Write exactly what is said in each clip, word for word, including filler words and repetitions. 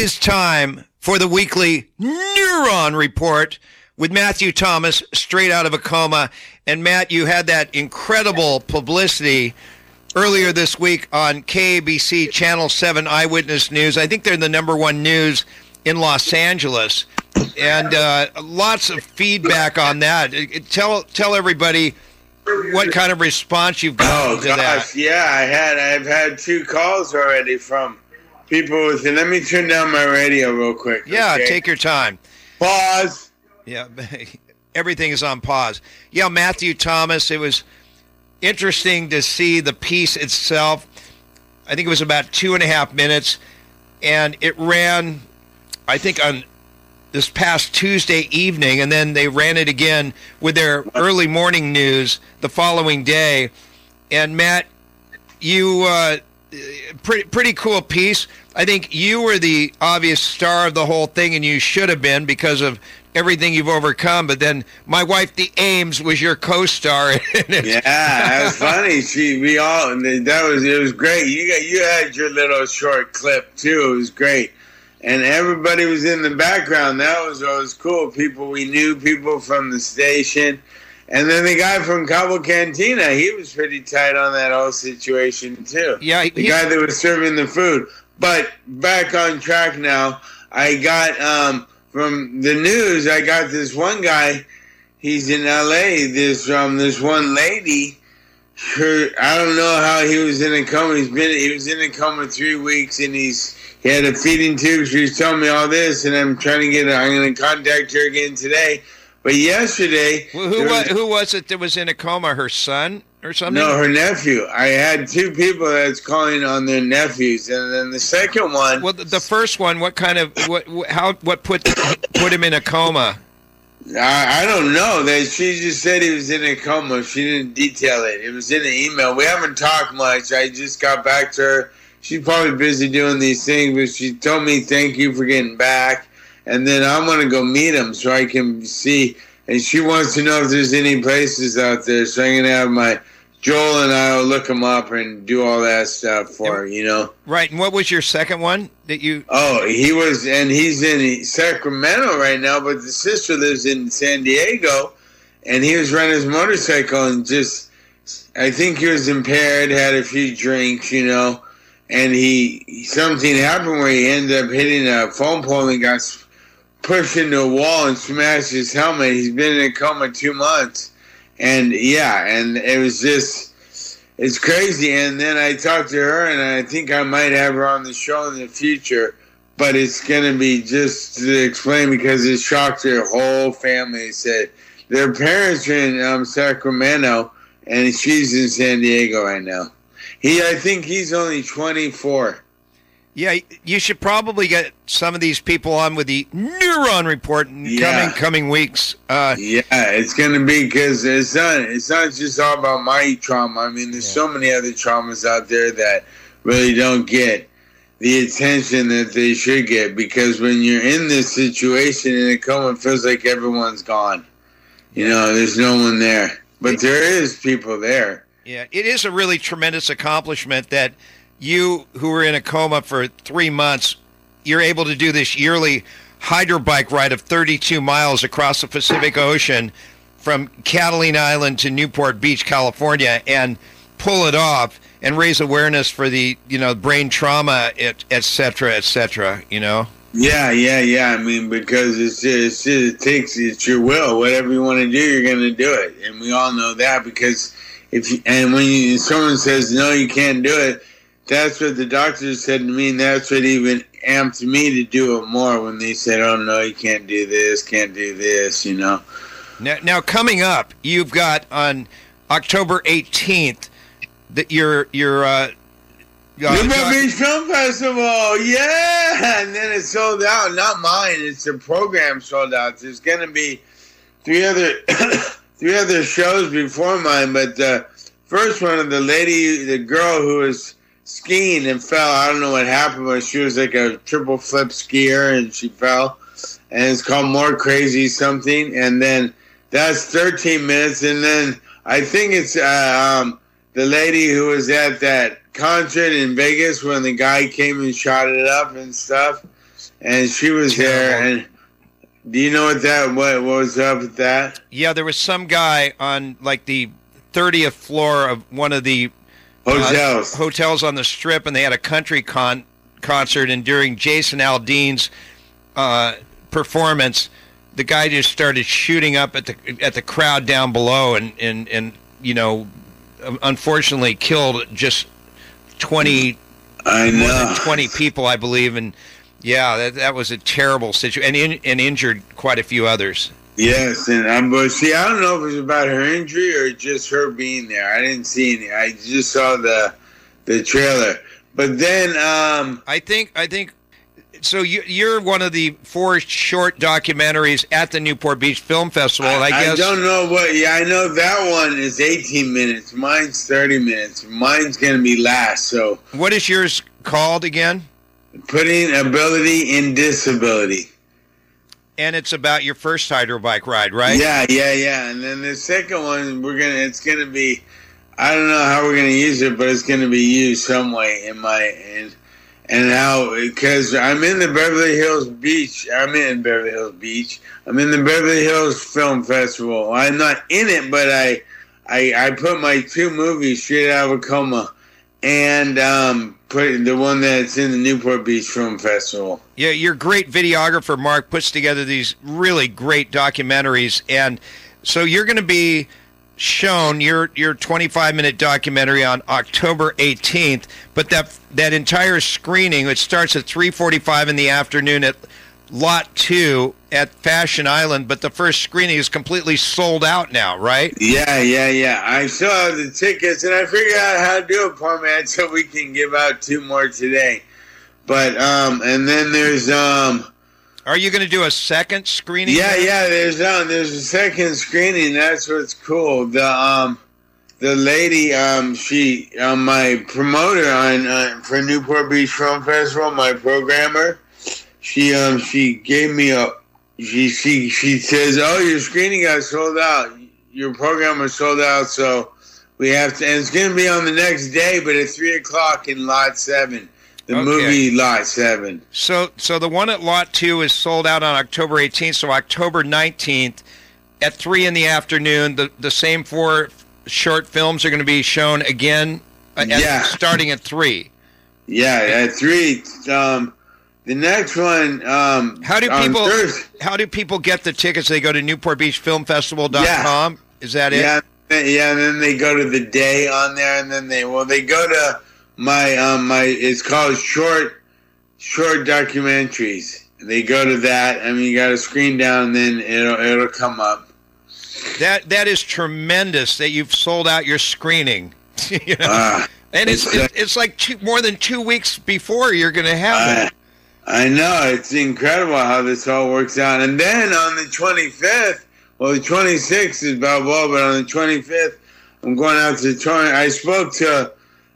is time for the weekly Neuron Report with Matthew Thomas, straight out of a coma. And Matt, you had that incredible publicity earlier this week on K A B C Channel seven Eyewitness News. I think they're the number one news in Los Angeles. And uh, lots of feedback on that. Tell tell everybody what kind of response you've gotten oh, to gosh, that. Yeah, I had I've had two calls already from people with. Let me turn down my radio real quick. Yeah, okay? take your time. Pause. Yeah, everything is on pause. Yeah, Matthew Thomas, it was interesting to see the piece itself. I think it was about two and a half minutes, and it ran, I think, on this past Tuesday evening, and then they ran it again with their early morning news the following day. And Matt, you, uh, pretty pretty cool piece. I think you were the obvious star of the whole thing, and you should have been because of everything you've overcome. But then my wife, the Ames, was your co-star. Yeah, that was funny. She, we all, that was, it was great. You got, you had your little short clip too. It was great. And everybody was in the background. That was always cool. People we knew, people from the station. And then the guy from Cabo Cantina, he was pretty tight on that whole situation, too. Yeah, the guy that was serving the food. But back on track now, I got, um, from the news, I got this one guy, he's in L A, this, um, this one lady, her, I don't know how he was in a coma. He's been, he was in a coma three weeks, and he's, he had a feeding tube. She was telling me all this, and I'm trying to get her. I'm going to contact her again today. But yesterday... Well, who, was, who was it that was in a coma? Her son or something? No, her nephew. I had two people that's calling on their nephews. And then the second one... Well, the first one, what kind of... What how what put put him in a coma? I, I don't know. That she just said he was in a coma. She didn't detail it. It was in an email. We haven't talked much. I just got back to her. She's probably busy doing these things, but she told me thank you for getting back. And then I'm going to go meet him so I can see. And she wants to know if there's any places out there. So I'm going to have my Joel and I will look him up and do all that stuff for her, you know. Right. And what was your second one that you... Oh, he was, and he's in Sacramento right now, but the sister lives in San Diego. And he was riding his motorcycle and just, I think he was impaired, had a few drinks, you know. And he, something happened where he ended up hitting a phone pole and got pushed into a wall and smashed his helmet. He's been in a coma two months. And yeah, and it was just, it's crazy. And then I talked to her, and I think I might have her on the show in the future. But it's going to be just to explain because it shocked their whole family. They said their parents are in um, Sacramento, and she's in San Diego right now. He, I think he's only twenty-four. Yeah, you should probably get some of these people on with the Neuron Report in yeah. coming coming weeks. Uh, yeah, it's going to be because it's not, it's not just all about my trauma. I mean, there's yeah. so many other traumas out there that really don't get the attention that they should get because when you're in this situation and it comes, it feels like everyone's gone. You know, there's no one there. But there is people there. Yeah, it is a really tremendous accomplishment that you, who were in a coma for three months, you're able to do this yearly hydrobike ride of thirty-two miles across the Pacific Ocean from Catalina Island to Newport Beach, California, and pull it off and raise awareness for the, you know, brain trauma, et, et cetera, et cetera, you know? Yeah, yeah, yeah. I mean, because it's just, it takes, it's your will. Whatever you want to do, you're going to do it. And we all know that because... If you, and when you, someone says, no, you can't do it, that's what the doctors said to me, and that's what even amped me to do it more when they said, oh, no, you can't do this, can't do this, you know. Now, now coming up, you've got on October eighteenth, that your, your, uh, Newport Beach Film Festival, yeah! And then it sold out. Not mine, it's the program sold out. There's going to be three other... Three other shows before mine, but the first one, the lady, the girl who was skiing and fell, I don't know what happened, but she was like a triple flip skier and she fell. And it's called More Crazy Something. And then that's thirteen minutes. And then I think it's uh, um, the lady who was at that concert in Vegas when the guy came and shot it up and stuff. and she was Terrible. there. And do you know what that what, what was up with that? Yeah, there was some guy on like the thirtieth floor of one of the Hotels. uh, hotels on the Strip, and they had a country con concert. And during Jason Aldean's uh, performance, the guy just started shooting up at the at the crowd down below, and and and you know, unfortunately killed just twenty. I know. More than twenty people, I believe, and yeah, that that was a terrible situation, and in, and injured quite a few others. Yes, and um, but see, I don't know if it was about her injury or just her being there. I didn't see any. I just saw the the trailer. But then, um, I think I think so. You, you're one of the four short documentaries at the Newport Beach Film Festival, and I, I guess I don't know what. Yeah, I know that one is eighteen minutes. Mine's thirty minutes. Mine's gonna be last. So, what is yours called again? Putting ability in disability. And it's about your first hydro bike ride, right? Yeah, yeah, yeah. And then the second one, we're gonna. It's gonna be. I don't know how we're gonna use it, but it's gonna be used some way in my and and how because I'm in the Beverly Hills Beach. I'm in Beverly Hills Beach. I'm in the Beverly Hills Film Festival. I'm not in it, but I I I put my two movies straight out of a coma, and um, put the one that's in the Newport Beach Film Festival. Yeah, your great videographer, Mark, puts together these really great documentaries. And so you're going to be shown your your twenty-five minute documentary on October eighteenth. But that that entire screening, it starts at three forty-five in the afternoon at Lot two at Fashion Island. But the first screening is completely sold out now, right? Yeah, yeah, yeah. I saw the tickets, and I figured out how to do a format so we can give out two more today. But um, and then there's um. Are you going to do a second screening? Yeah, there? yeah. There's um, there's a second screening. That's what's cool. The um, the lady um, she um, my promoter on uh, for Newport Beach Film Festival, my programmer. She um, she gave me a. She she she says, "Oh, your screening got sold out. Your program was sold out, so we have to." And it's going to be on the next day, but at three o'clock in Lot Seven. The Okay. movie Lot seven. So so the one at Lot two is sold out on October eighteenth, so October nineteenth at three in the afternoon, the, the same four short films are going to be shown again at, Yeah. starting at three. Yeah, at three. Um, the next one. Um, How do on people Thursday- how do people get the tickets? They go to newport beach film festival dot com. Is that it? Yeah, yeah, and then they go to the day on there, and then they well they go to my um my it's called short short documentaries. They go to that. I mean, you got to screen down, and then it'll it'll come up. That that is tremendous that you've sold out your screening. You know? Uh, and it's it's, uh, it's, it's like two, more than two weeks before you're going to have I, it. I know, it's incredible how this all works out. And then on the twenty-fifth, well, the twenty-sixth is Balboa, but on the twenty-fifth, I'm going out to Torrance. I spoke to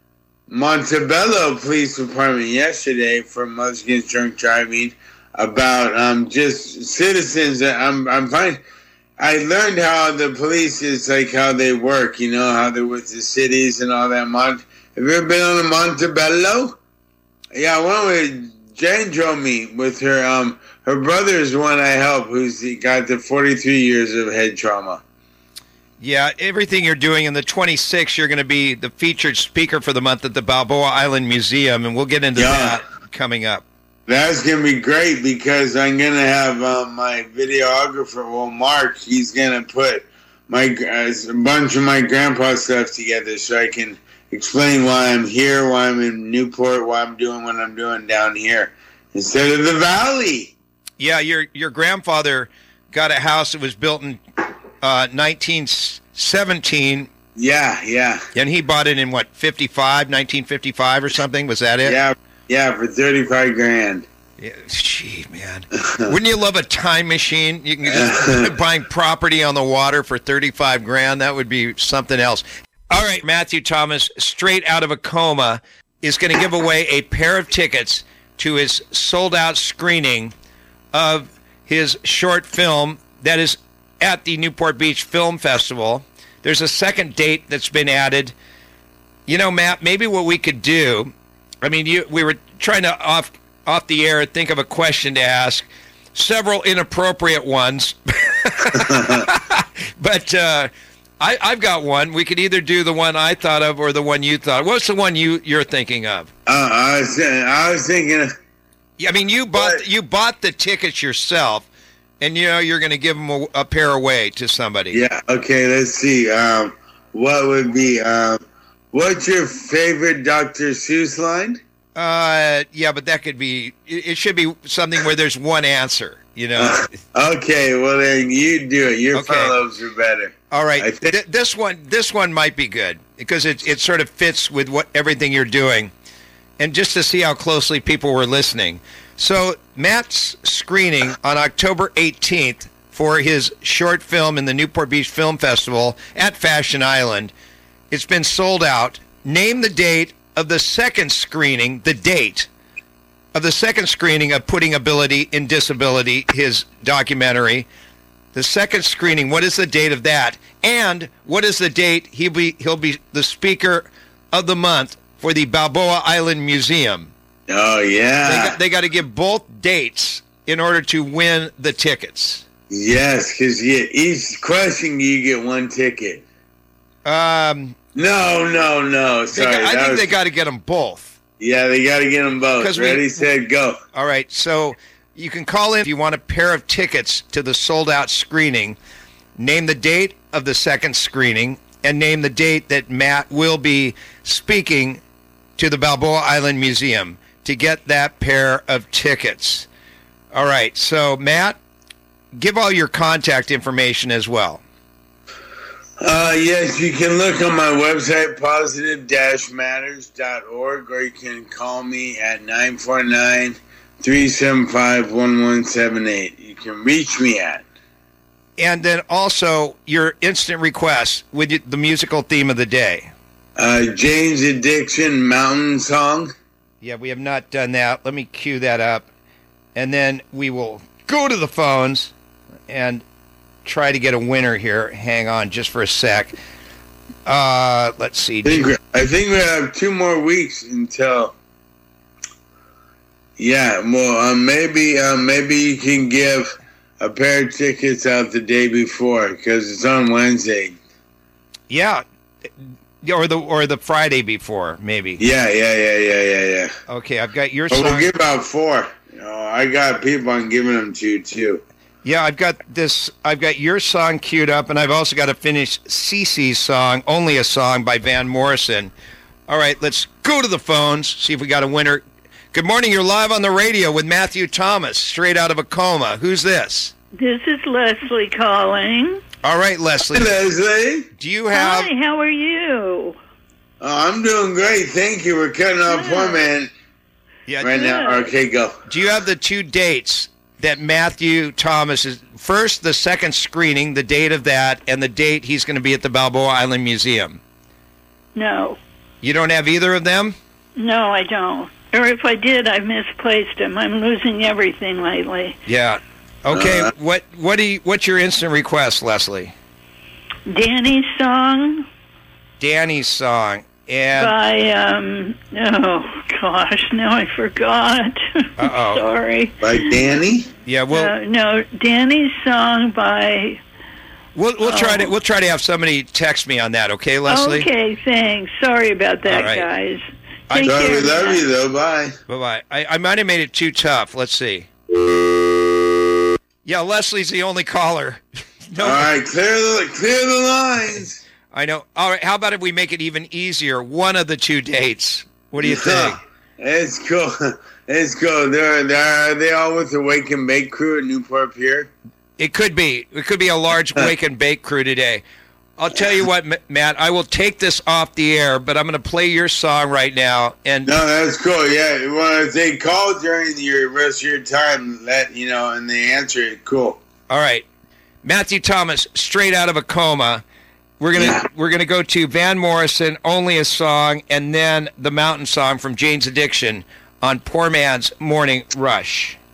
Montebello Police Department yesterday for Mothers Against Drunk Driving about um, just citizens. That I'm I'm fine. I learned how the police is like how they work. You know how they're with the cities and all that. Mont. Have you ever been on a Montebello? Yeah, I went with Jane drove me with her. Um, her brother is the one I help, who's got the forty-three years of head trauma. Yeah, everything you're doing in the twenty-sixth, you're going to be the featured speaker for the month at the Balboa Island Museum, and we'll get into Yeah. that coming up. That's going to be great because I'm going to have um, my videographer, well, Mark, he's going to put my uh, a bunch of my grandpa stuff together so I can explain why I'm here, why I'm in Newport, why I'm doing what I'm doing down here instead of the valley. Yeah, your your grandfather got a house that was built in uh, nineteen seventeen, Yeah, yeah. and he bought it in, what, fifty-five, nineteen fifty-five or something? Was that it? Yeah, yeah, for thirty-five grand. Yeah, gee, man. Wouldn't you love a time machine? You can just buying property on the water for thirty-five grand. That would be something else. All right, Matthew Thomas, straight out of a coma, is going to give away a pair of tickets to his sold-out screening of his short film that is at the Newport Beach Film Festival. There's a second date that's been added. You know, Matt, maybe what we could do, I mean, you, we were trying to off off the air, think of a question to ask. Several inappropriate ones. But uh, I, I've got one. We could either do the one I thought of or the one you thought. What's the one you, you're thinking of? Uh, I was I was thinking. Yeah, I mean, you bought What? you bought the tickets yourself, and you know you're going to give them a, a pair away to somebody. Yeah. Okay. Let's see. Um, what would be? Um, what's your favorite Doctor Seuss line? Uh, yeah, but that could be. It, it should be something where there's one answer. You know. Okay. Well, then you do it. Your Okay. follows are better. All right. I think- Th- this one this one might be good because it it sort of fits with what everything you're doing, and just to see how closely people were listening. So Matt's screening on October eighteenth for his short film in the Newport Beach Film Festival at Fashion Island. It's been sold out. Name the date of the second screening, the date of the second screening of Putting Ability in Disability, his documentary. The second screening, what is the date of that? And what is the date he'll be he'll be the speaker of the month for the Balboa Island Museum? Oh yeah. They got, they got to give both dates in order to win the tickets. Yes, because each question you get one ticket. Um, No, no, no. they Sorry. got- I that think was- they got to get them both. Yeah, they got to get them both. 'Cause we- Ready, set, go. All right, so you can call in if you want a pair of tickets to the sold-out screening. Name the date of the second screening and name the date that Matt will be speaking to the Balboa Island Museum to get that pair of tickets. All right, so Matt, give all your contact information as well. Uh, yes, you can look on my website, positive dash matters dot org, or you can call me at nine four nine, three seven five, one one seven eight. You can reach me at. And then also your instant request with the musical theme of the day. Uh, Jane's Addiction Mountain Song. Yeah, we have not done that. Let me cue that up. And then we will go to the phones and try to get a winner here. Hang on just for a sec. Uh, let's see. I think, I think we have two more weeks until. Yeah, well, uh, maybe uh, maybe you can give a pair of tickets out the day before because it's on Wednesday. Yeah. Or the or the Friday before, maybe. Yeah, yeah, yeah, yeah, yeah, yeah. Okay, I've got your But song. we'll give out four. You know, I got people I'm giving them to too. Yeah, I've got this. I've got your song queued up, and I've also got to finish Cece's song, "Only a Song" by Van Morrison. All right, let's go to the phones. See if we got a winner. Good morning. You're live on the radio with Matthew Thomas, straight out of a coma. Who's this? This is Leslie calling. All right, Leslie. Hey, Leslie. Do you have? Hi, how are you? Oh, I'm doing great. Thank you. We're cutting off Good. one man Yeah. right now. Good. Okay, go. Do you have the two dates that Matthew Thomas is? First, the second screening, the date of that, and the date he's going to be at the Balboa Island Museum. No. You don't have either of them? No, I don't. Or if I did, I've misplaced them. I'm losing everything lately. Yeah. Okay. Uh, what what do you, what's your instant request, Leslie? Danny's song Danny's song. And by, um, oh, gosh, now I forgot. Uh-oh. Sorry. By Danny. yeah, we'll uh, no, Danny's song by... we'll we'll try to oh. we'll try to have somebody text me on that. Okay, Leslie. Okay, thanks. Sorry about that, All right. guys. I- Take Sorry, care. we love Matt. you though. Bye. Bye bye. I I might have made it too tough. Let's see. Yeah, Leslie's the only caller. no, All right, clear the clear the lines. I know. All right. How about if we make it even easier? One of the two dates. What do you think? It's cool. It's cool. They're they're are they all with the Wake and Bake crew at Newport Pier? It could be. It could be a large wake and bake crew today. I'll tell you what, M- Matt. I will take this off the air, but I'm going to play your song right now. And No, that's cool. Yeah, well, if they call during your rest of your time, let you know, and they answer it. Cool. all right, Matthew Thomas, straight out of a coma. We're gonna Yeah. we're gonna go to Van Morrison, "Only a Song," and then the Mountain Song from Jane's Addiction on Poor Man's Morning Rush.